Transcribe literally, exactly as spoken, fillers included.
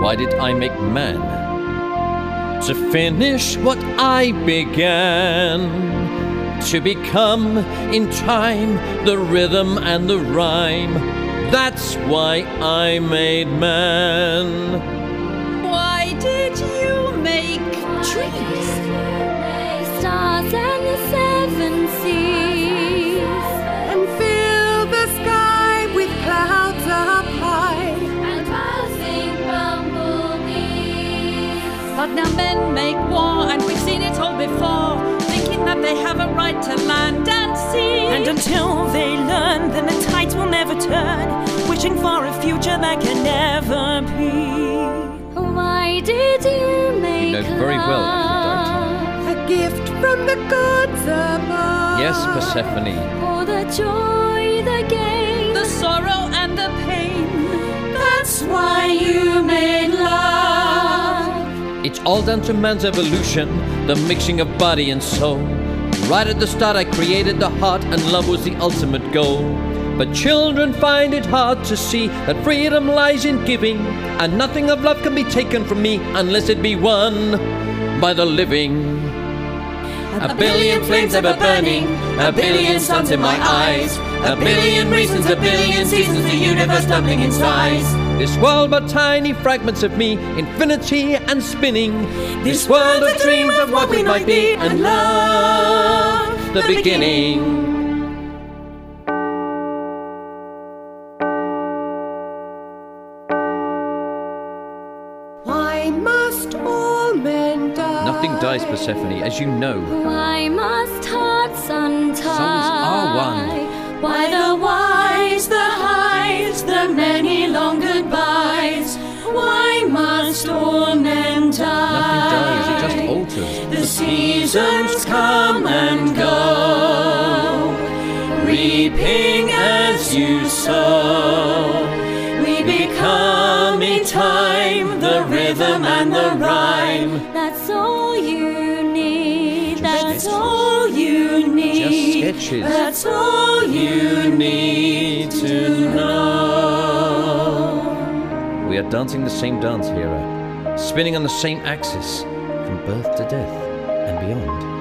Why did I make man? To finish what I began, to become in time the rhythm and the rhyme. That's why I made man. Why did you make trees? Stars and the seven seas, and fill the sky with clouds up high, and buzzing bumblebees. But now men make war, and we've seen it all before, thinking that they have a right to land and sea. And until they learn, then the tides will never turn, wishing for a future that can never be. Why did you make You know very well, love? a gift from the gods above. Yes, Persephone. For the joy, the gain, The sorrow and the pain. That's why you made love. It's all down to man's evolution, the mixing of body and soul. Right at the start I created the heart, and love was the ultimate goal. But children find it hard to see that freedom lies in giving, and nothing of love can be taken from me unless it be won by the living. A billion flames ever burning, a billion suns in my eyes, a billion reasons, a billion seasons, the universe doubling in size. This world but tiny fragments of me, infinity and spinning. This world of dreams of what we might be, and love, the beginning. Why must all men die? Nothing dies, Persephone, as you know. Why must hearts untie? Souls are one. Why the whys, the highs, the many long goodbyes? Why must all men die? Nothing dies, it just alters. The seasons come and go, reaping as you sow. We become in time the rhythm and the rhyme. That's all you need. That's sketches. all you need. Just sketches. That's all you need to know. We are dancing the same dance, Hera, spinning on the same axis, from birth to death and beyond.